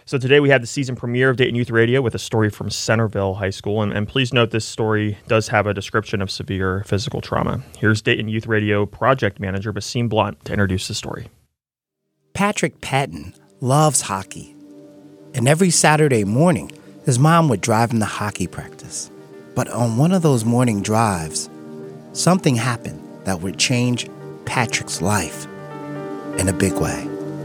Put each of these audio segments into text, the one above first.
So today we have the season premiere of Dayton Youth Radio with a story from Centerville High School. And please note this story does have a description of severe physical trauma. Here's Dayton Youth Radio project manager Basim Blunt to introduce the story. Patrick Patton loves hockey. And every Saturday morning, his mom would drive him to hockey practice. But on one of those morning drives, something happened that would change Patrick's life in a big way.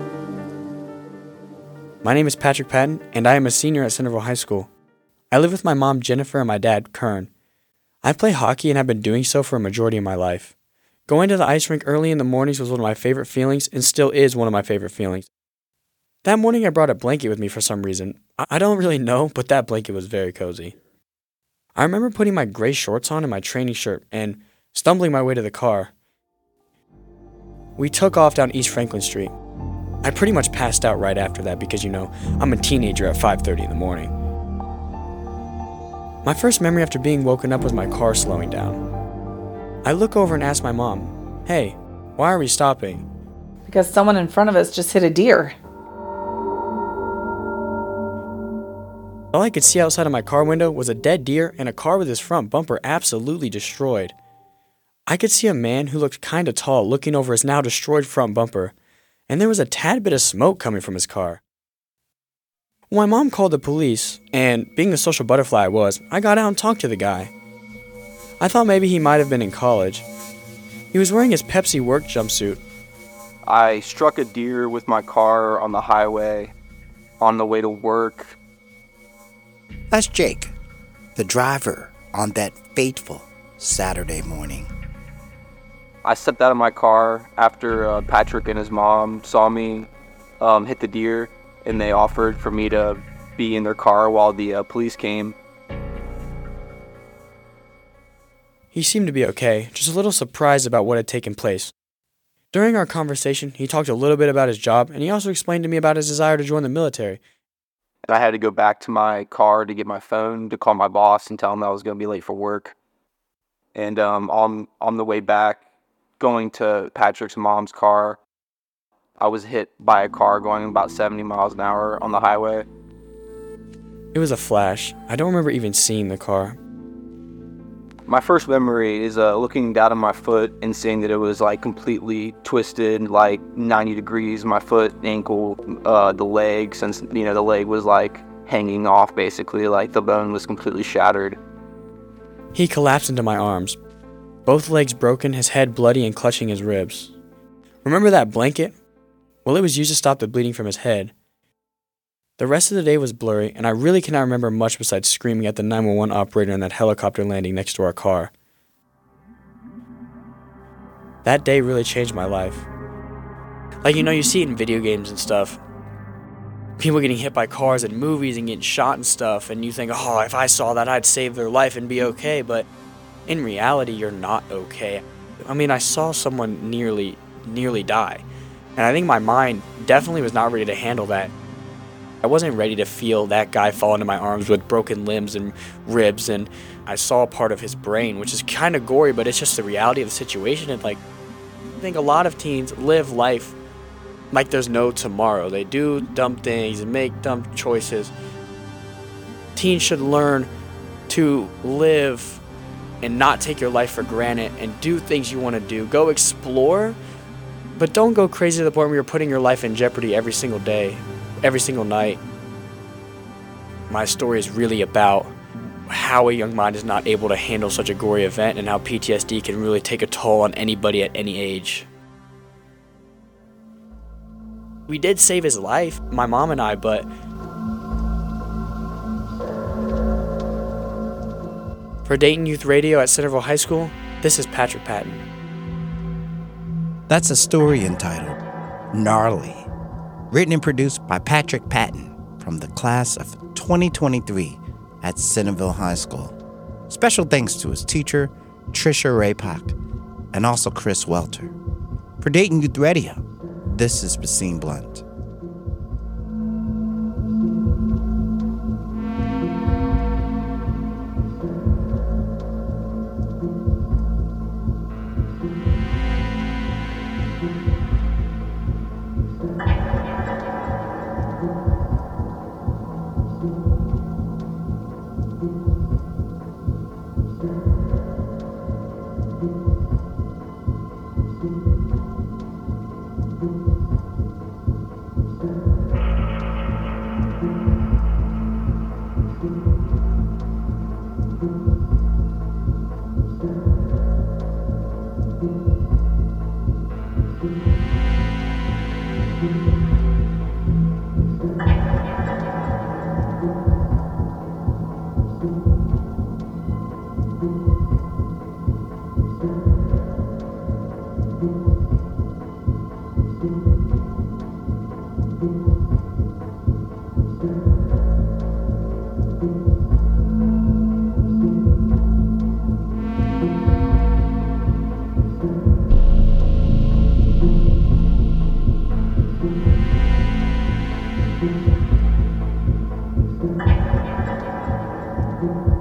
My name is Patrick Patton, and I am a senior at Centerville High School. I live with my mom, Jennifer, and my dad, Kern. I play hockey and have been doing so for a majority of my life. Going to the ice rink early in the mornings was one of my favorite feelings and still is one of my favorite feelings. That morning I brought a blanket with me for some reason. I don't really know, but that blanket was very cozy. I remember putting my gray shorts on and my training shirt and stumbling my way to the car. We took off down East Franklin Street. I pretty much passed out right after that because, I'm a teenager at 5:30 in the morning. My first memory after being woken up was my car slowing down. I look over and ask my mom, "Hey, why are we stopping?" Because someone in front of us just hit a deer. All I could see outside of my car window was a dead deer and a car with his front bumper absolutely destroyed. I could see a man who looked kinda tall looking over his now destroyed front bumper, and there was a tad bit of smoke coming from his car. When my mom called the police, and being the social butterfly I was, I got out and talked to the guy. I thought maybe he might have been in college. He was wearing his Pepsi work jumpsuit. I struck a deer with my car on the highway on the way to work. That's Jake, the driver on that fateful Saturday morning. I stepped out of my car after Patrick and his mom saw me hit the deer, and they offered for me to be in their car while the police came. He seemed to be okay, just a little surprised about what had taken place. During our conversation, he talked a little bit about his job, and he also explained to me about his desire to join the military. I had to go back to my car to get my phone to call my boss and tell him I was going to be late for work. And on the way back, going to Patrick's mom's car, I was hit by a car going about 70 miles an hour on the highway. It was a flash. I don't remember even seeing the car. My first memory is looking down at my foot and seeing that it was completely twisted, 90 degrees, my foot, ankle, the leg, since the leg was hanging off basically, the bone was completely shattered. He collapsed into my arms. Both legs broken, his head bloody and clutching his ribs. Remember that blanket? Well, it was used to stop the bleeding from his head. The rest of the day was blurry, and I really cannot remember much besides screaming at the 911 operator in that helicopter landing next to our car. That day really changed my life. You see it in video games and stuff. People getting hit by cars in movies and getting shot and stuff, and you think, oh, if I saw that, I'd save their life and be okay, but in reality, you're not okay. I saw someone nearly die, and I think my mind definitely was not ready to handle that. I wasn't ready to feel that guy fall into my arms with broken limbs and ribs, and I saw a part of his brain, which is kind of gory, but it's just the reality of the situation. And I think a lot of teens live life like there's no tomorrow. They do dumb things and make dumb choices. Teens should learn to live and not take your life for granted and do things you want to do. Go explore, but don't go crazy to the point where you're putting your life in jeopardy every single day, every single night. My story is really about how a young mind is not able to handle such a gory event and how PTSD can really take a toll on anybody at any age. We did save his life, my mom and I, but for Dayton Youth Radio at Centerville High School, this is Patrick Patton. That's a story entitled Gnarly, written and produced by Patrick Patton from the class of 2023 at Centerville High School. Special thanks to his teacher, Trisha Raypak, and also Chris Welter. For Dayton Youth Radio, this is Basim Blunt. you.